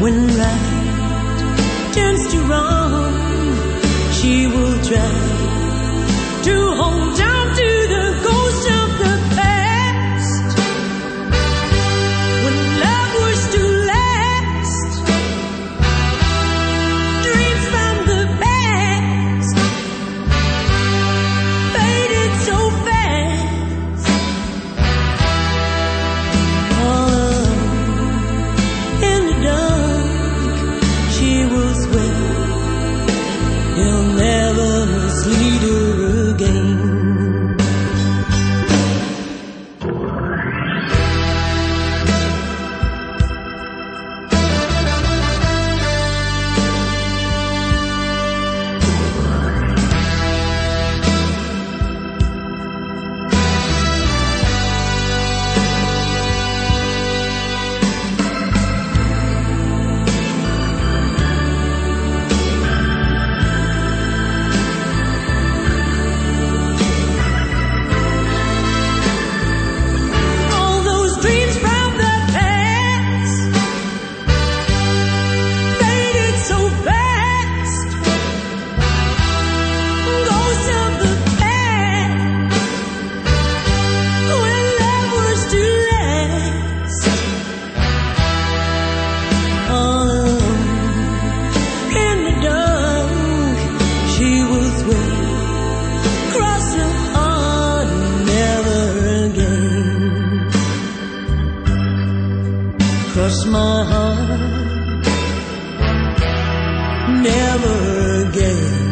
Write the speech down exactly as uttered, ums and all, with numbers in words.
When right turns to wrong, she will try to hold on to the ghost of the past. When love was to last, dreams from the past faded so fast. All in the dark, she will swear he'll never mislead her again. Cross my heart, never again.